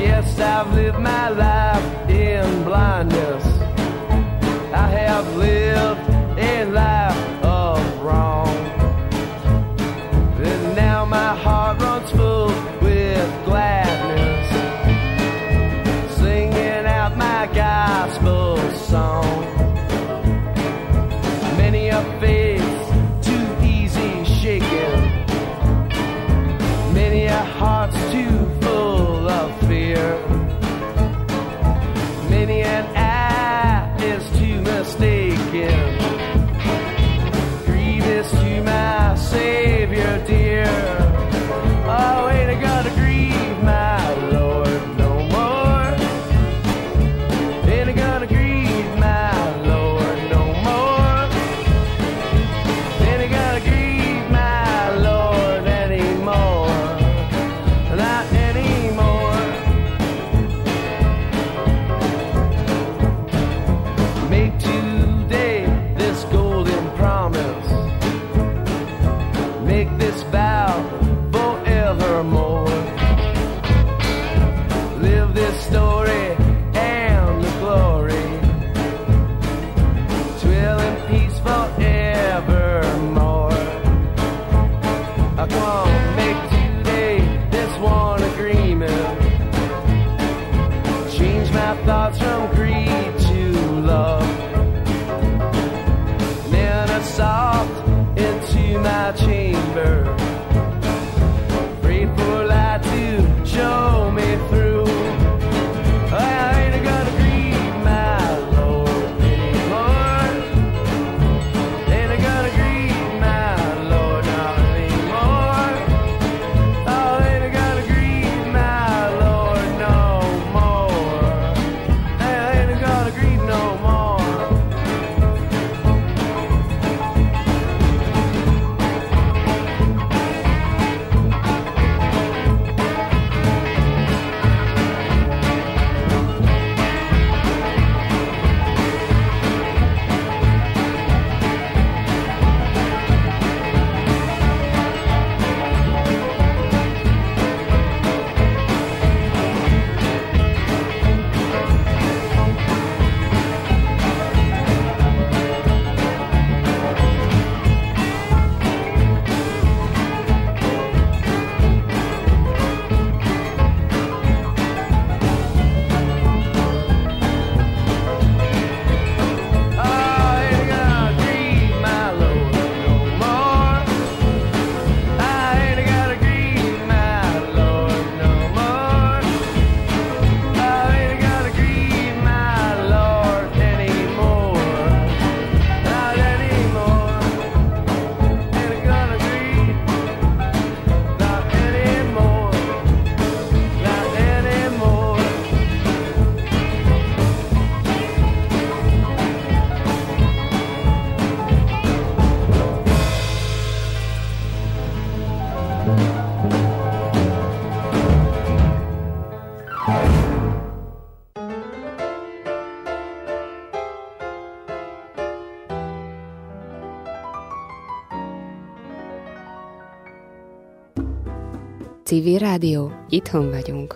Yes, I've lived my life in blindness. I have lived a life of wrong. And now my heart runs full with gladness, singing out my gospel song. Many a faith too easy shaken, many a heart's too full of fear, many an eye is too mistaken, grievous to my Savior dear. Oh, ain't I gonna grieve my Lord no more? Ain't I gonna grieve my Lord no more? Ain't I gonna grieve my Lord anymore? Not anymore. Make today this golden promise, make this vow forevermore. Live this story and the glory, dwell in peace forevermore. Come on, make today this one agreement, change my thoughts from greed to love, then assault into my chamber, pray for light to show me through. I ain't gonna grieve my Lord anymore. Ain't gonna grieve my Lord not anymore. Oh, ain't gonna grieve my Lord no more. Ain't gonna grieve no more. Civil Rádió, itthon vagyunk.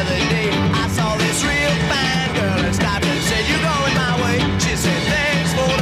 Other day, I saw this real fine girl and stopped and said, "You're going my way." She said, "Thanks for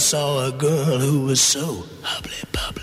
saw a girl who was so hubbly-bubbly.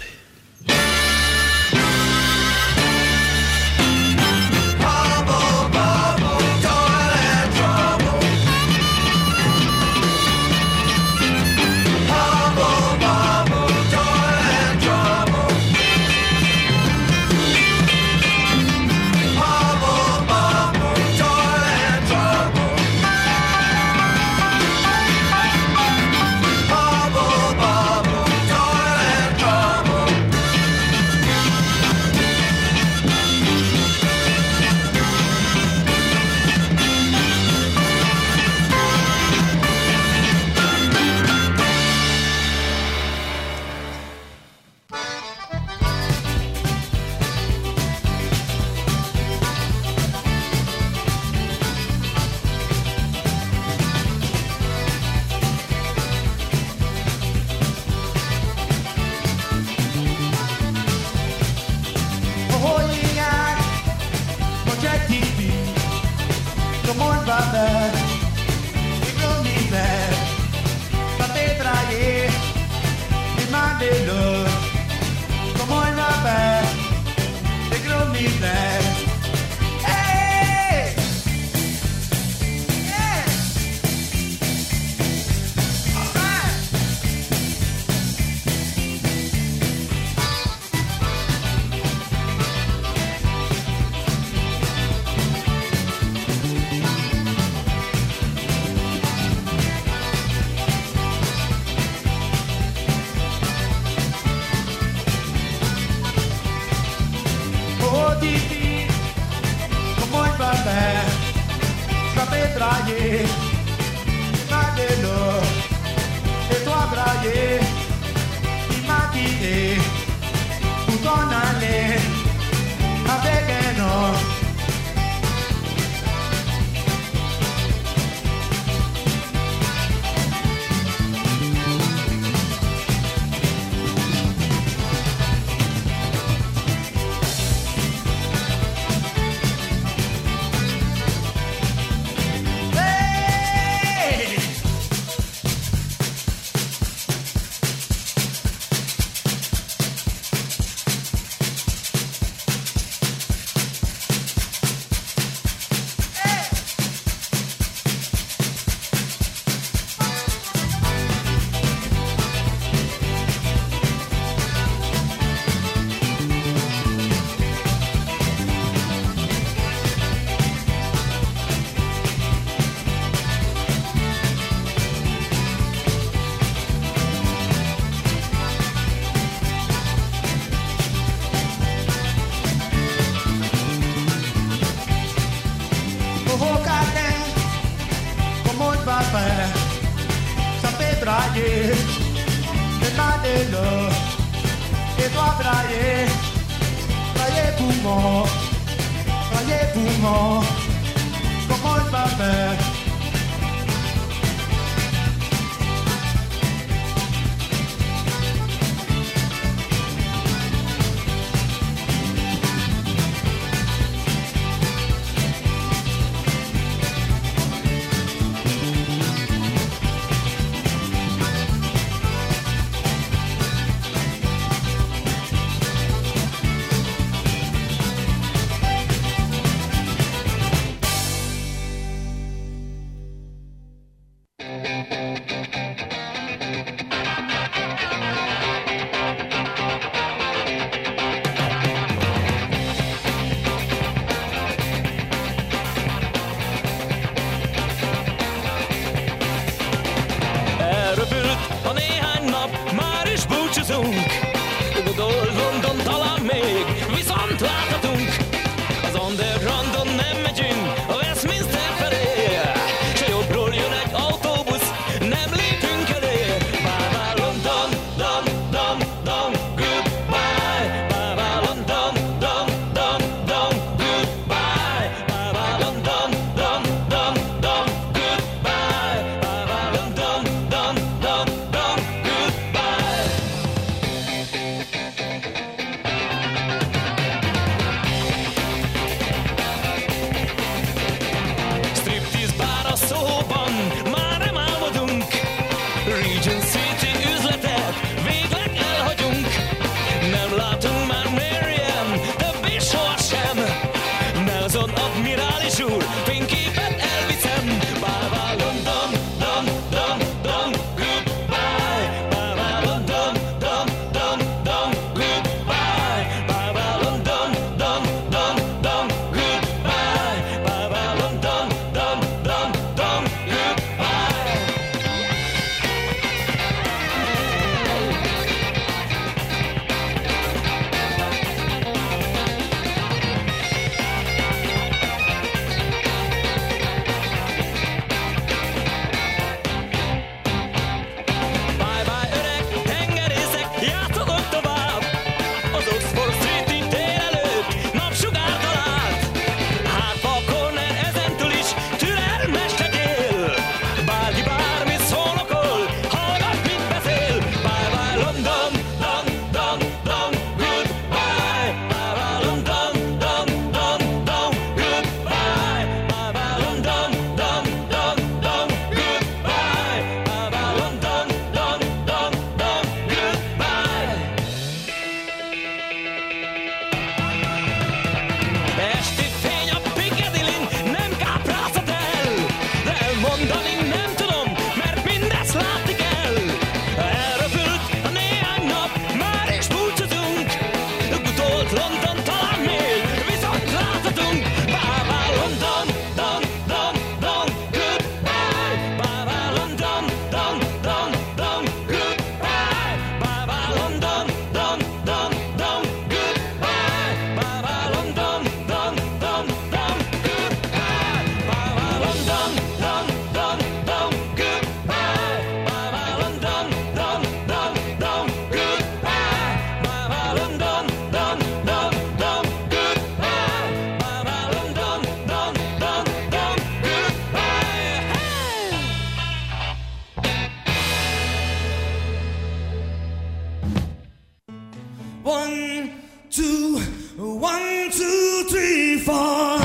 fall.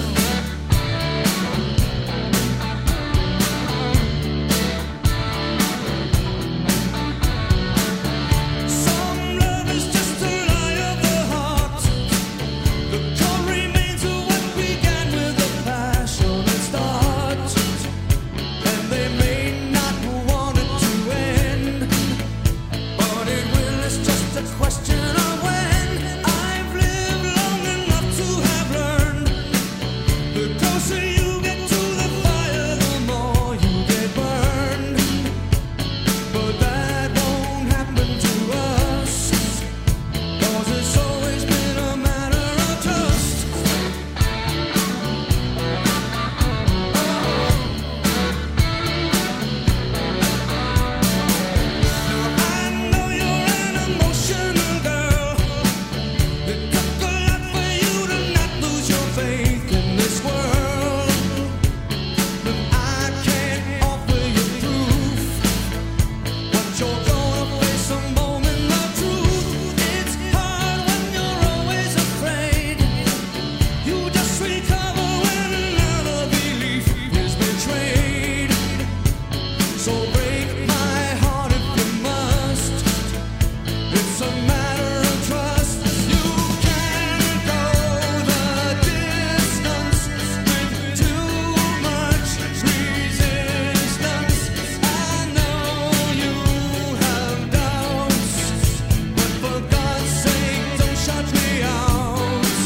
Some love is just a lie of the heart. The core remains of what began with a passionate start. And they may not want it to end, but it will. It's just a question of when. I've lived long enough to have learned. The closer you get to the fire, the more you get burned. But that won't happen to us, 'cause it's always been a matter of trust. Now I know you're an emotional girl. It took a lot for you to not lose your faith in this world. But I can't offer you proof, but you're gonna face a moment of truth. It's hard when you're always afraid. You just recover when another belief is betrayed. So break my heart if you must. It's a matter of trust. You can't go the distance with too much resistance. I know you have doubts, but for God's sake, don't shut me out.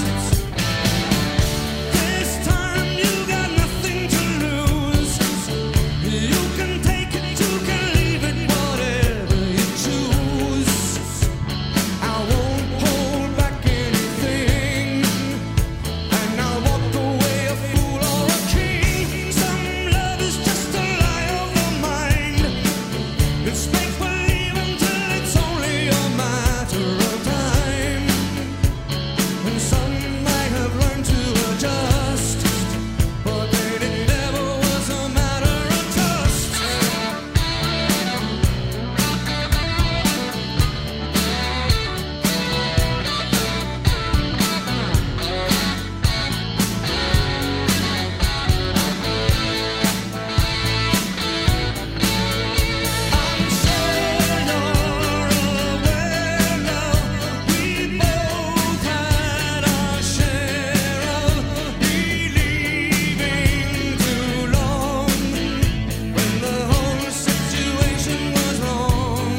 This time you got nothing to lose. You can take it, you can leave it, whatever you choose. I won't hold back anything, and I'll walk away a fool or a king. Some love is just a lie of the mind. It's make believe until it's only a matter of time. And some might have learned to adjust, but then it never was a matter of trust. I'm sure you're aware now, we both had our share of believing too long when the whole situation was wrong.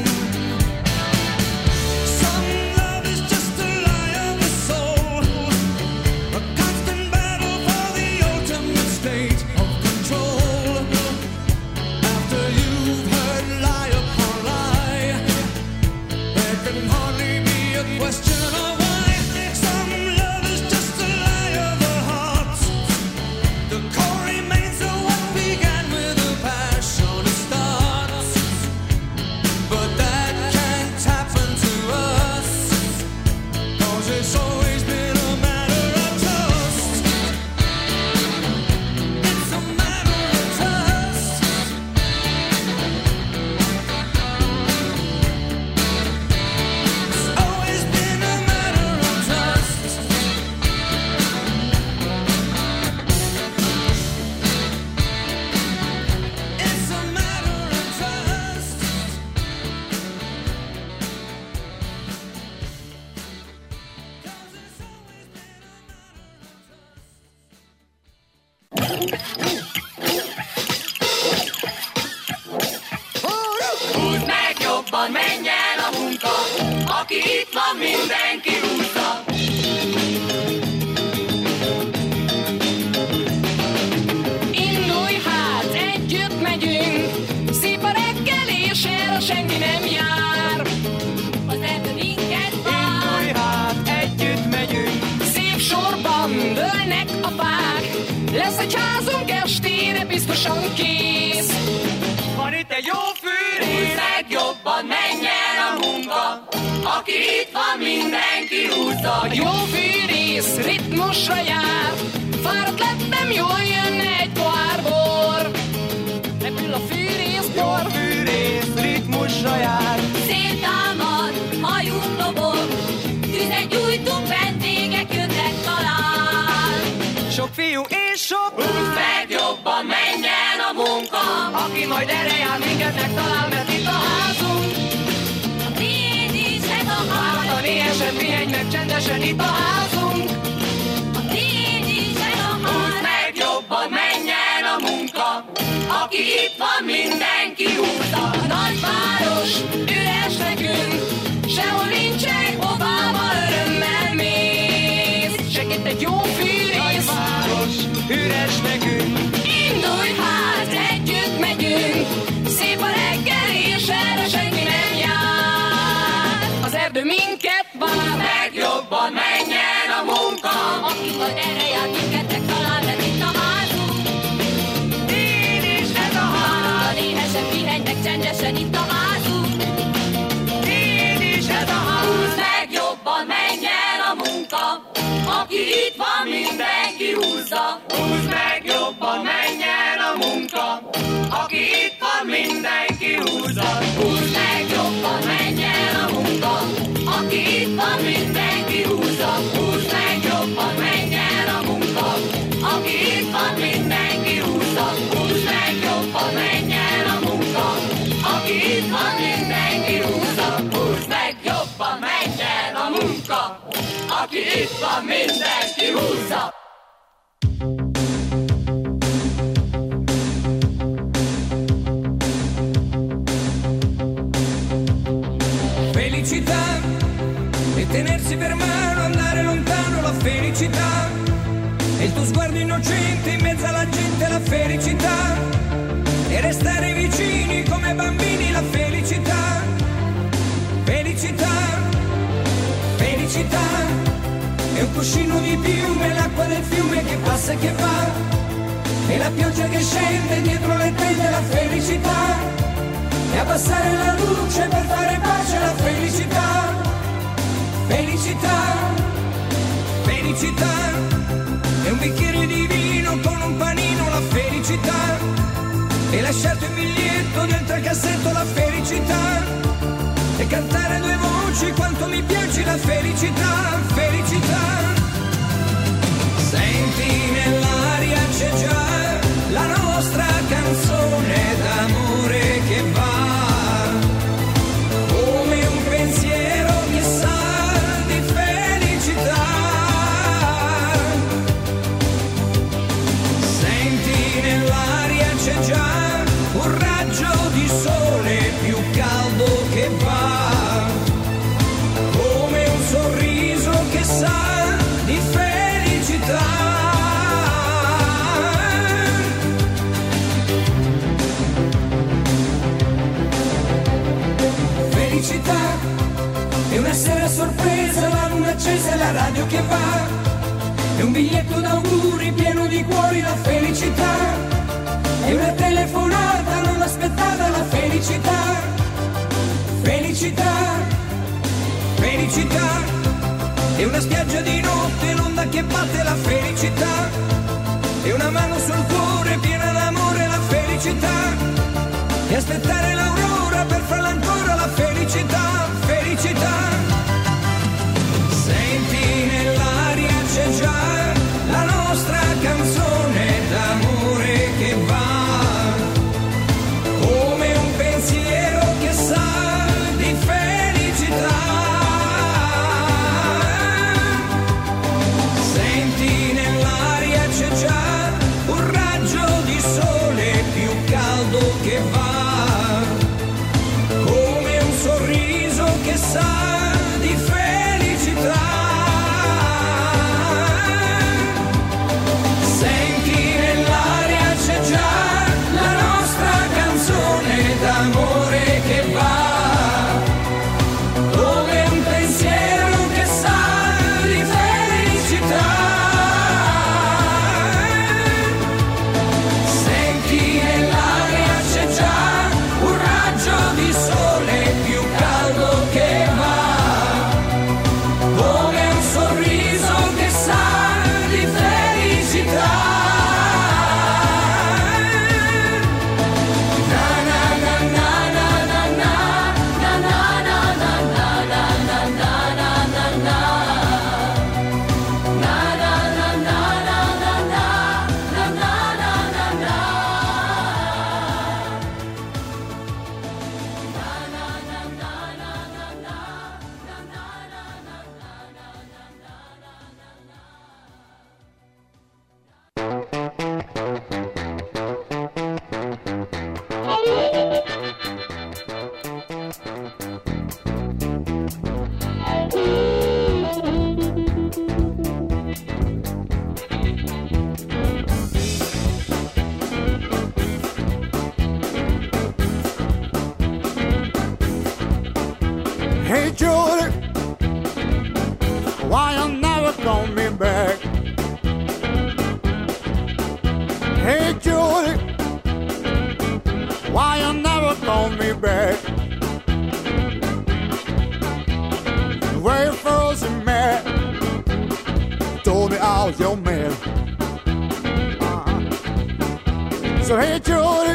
Some love is just a lie of the soul, a constant battle for the ultimate state of control. After you've heard lie upon lie, there can hardly be a question of why. Some love is just a lie of the heart. The core remains of what began with a passionate start. But that can't happen to us, 'cause it's always been a matter of trust. It's a matter of trust. It's always been a matter of trust. It's a matter of trust. 'Cause it's always been a Húzd meg jobban, menj el a munka, aki itt van, mindenki húzza. Indulj hát, együtt megyünk, szép a reggelés, erre senki nem jár. Az erdő minket Indulj vár, hát, együtt megyünk. Szép sorban dőlnek a fák, lesz egy házunk estére biztosan kész. Van itt egy jó húzd fűrész. meg jobban, menj el a munka, aki itt van, mindenki húzza. A jó fűrész ritmusra jár, fáradt lettem, jól jönne egy pohár bor. Repül a fűrészbor, Fűrész ritmusra jár. Széttámad, hajunk lobog, tüzet gyújtunk, vendégek jönnek talán. sok fiú és sok Húzd meg jobban, menjen a munka. aki majd erre jár, minket megtalál, mert itt a házunk. A tiéd is ez a ház. Hát a néhesen pihenj meg csendesen, itt a házunk. A tiéd is ez a ház. Húzd meg jobban, menjen a munka. Aki itt van, mindenki húzza. A nagyváros üres nekünk, sehol nincsen, hová örömmel mész. Segít egy jó fűrész, nagyváros üres nekünk. Indulj hát, együtt megyünk. Szép a reggel, és erre senki nem jár. Az erdő minket vár, Meg jobban, menjen a munka. aki majd erre jár, minket megtalál, mert itt a házunk. Tiéd is ez a ház. A néhesen pihenj meg csendesen, itt a házunk. Tiéd is ez a ház. Húzd meg jobban, menjen a munka. Aki itt van, mindenki húzza. Húzd meg jobban, menjen a munka. Aki itt van, mindenki húzza. Húzd meg jobban, menjen a munka. Aki itt van, mindenki húzza. Húzd meg jobban, menjen a munka. Aki itt van, mindenki húzza. Húzd meg jobban, menjen a munka. Aki itt van, mindenki húzza. Húzd meg jobban, menjen a munka. Aki itt van, mindenki húzza. Felicità e tenersi per mano, andare lontano, la felicità e il tuo sguardo innocente in mezzo alla gente, la felicità e restare vicini come bambini, la felicità, felicità, felicità è un cuscino di piume, l'acqua del fiume che passa e che va e la pioggia che scende dietro le tende, la felicità e abbassare la luce per fare pace, la felicità, felicità, felicità, è un bicchiere di vino con un panino, la felicità, e lasciarti un biglietto dentro il cassetto, la felicità, e cantare due voci quanto mi piace, la felicità, felicità, senti nell'aria c'è già la nostra canzone d'amore che va come un pensiero che sa di felicità. Senti nell'aria c'è già un raggio di sole più caldo che va come un sorriso che sa di felicità. Felicità è una sera a sorpresa, la luna accesa e la radio che va, è un biglietto d'auguri pieno di cuori, la felicità è una telefonata non aspettata, la felicità, felicità, felicità è una spiaggia di notte, l'onda che batte, la felicità è una mano sul cuore piena d'amore, la felicità e aspettare l'aurora per farla ancora, la felicità, felicità. Senti nell'aria c'è già la nostra canzone d'amore che va come un pensiero che sa di felicità. Senti nell'aria c'è già un raggio di sole più caldo che va come un sorriso Judy, why you never call me back? Hey Judy, why you never call me back? The way first you met, told me I was your man. So hey Judy,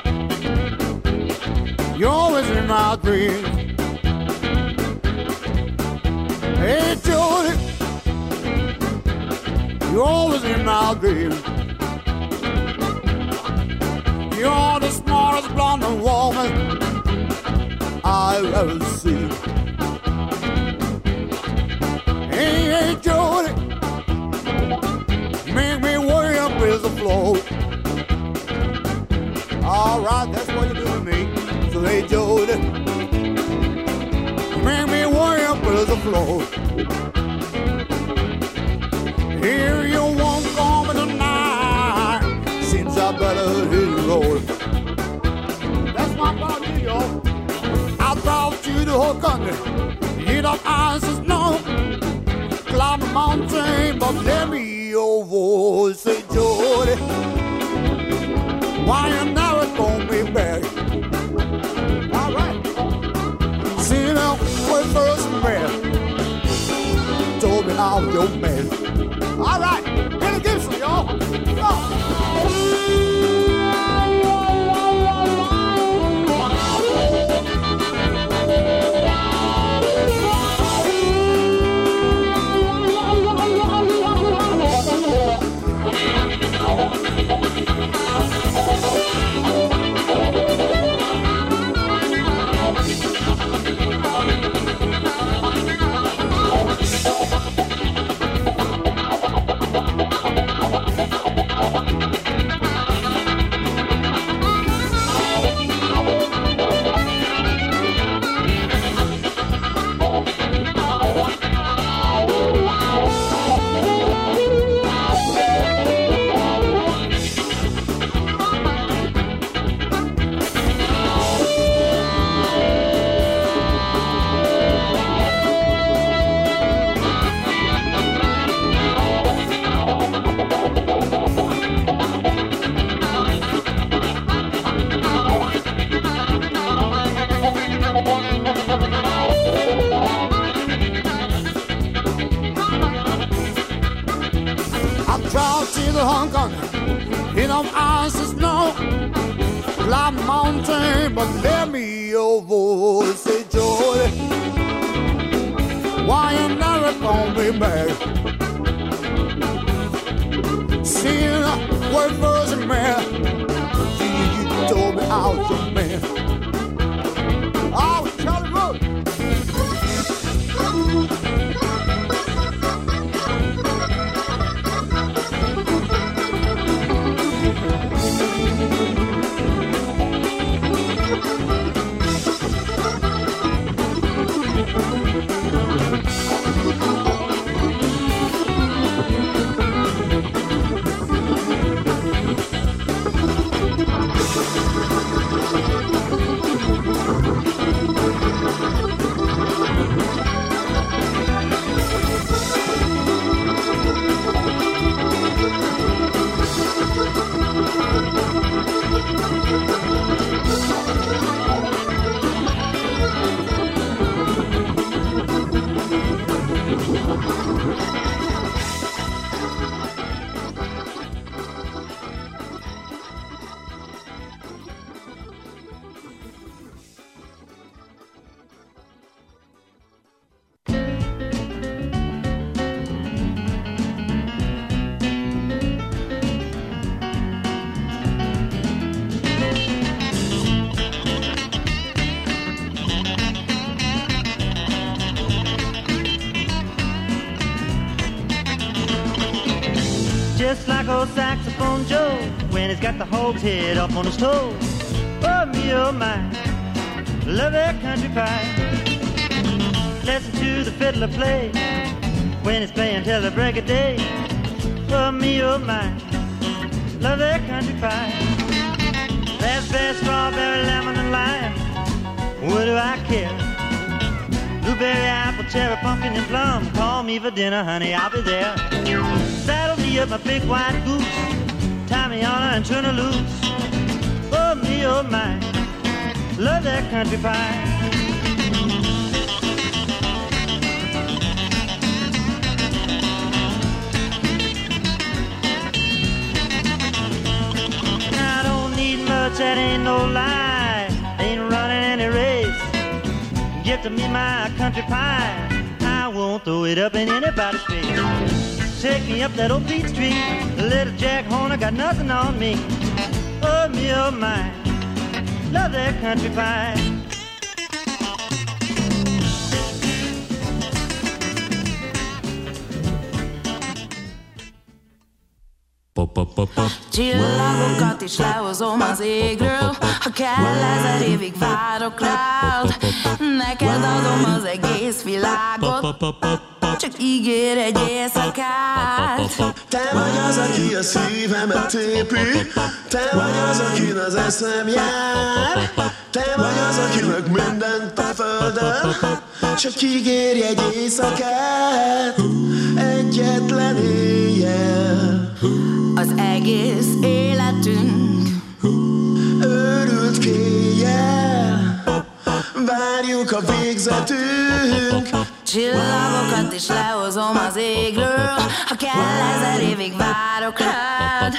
you're always in my dreams. Hey Judy, you're always in my dreams. You're the smartest blonde woman I've ever seen. Hey Judy, make me worry up with the flow. All right, that's what you do to me. So hey Judy, make me worry up with the flow. Here you won't call me tonight, seems I better hit the road. That's my body, yo. I brought you the whole country, hit up ice and snow, climb a mountain, but let me your voice. Say Jody, why you never call me back? All right. See now, when first met, told me I was your man. All right, Billy Gibson, y'all. Mountain, but let me your voice. Say Joy, why you never call me back? Seeing what was a man, you told me I was your man. Oh, Charlie Road. Just like old saxophone Joe when he's got the hog's head up on his toes. Oh me, oh my, love that country pie. Listen to the fiddler play when he's playing till the break of day. Oh me, oh my, love that country pie. Raspberry, strawberry, lemon and lime, what do I care? blueberry, apple, cherry, pumpkin, and plum. Call me for dinner, honey, I'll be there. Saddle me up my big white goose, tie me on her and turn her loose. Oh, me, oh, my, love that country pie. I don't need much, that ain't no lie. Ain't running any race. Get to me my country pie, I won't throw it up in anybody's face. Take me up that old Beach Street, little Jack Horner got nothing on me. Oh, me, oh, my, love that country pie. Csillagokat is lehozom az égről, ha kell 1000 évig várok rád. Neked adom az egész világot, csak ígér egy éjszakát. Te vagy az, aki a szívemet tépi, te vagy az, akin az eszem jár. Te vagy az, akinek mindent a földön, csak ígérj egy éjszakát, egyetlen éjjel. Az egész életünk őrült kéjjel, várjuk a végzetünk. Csillagokat is lehozom az égről, ha kell 1000 évig várok rád.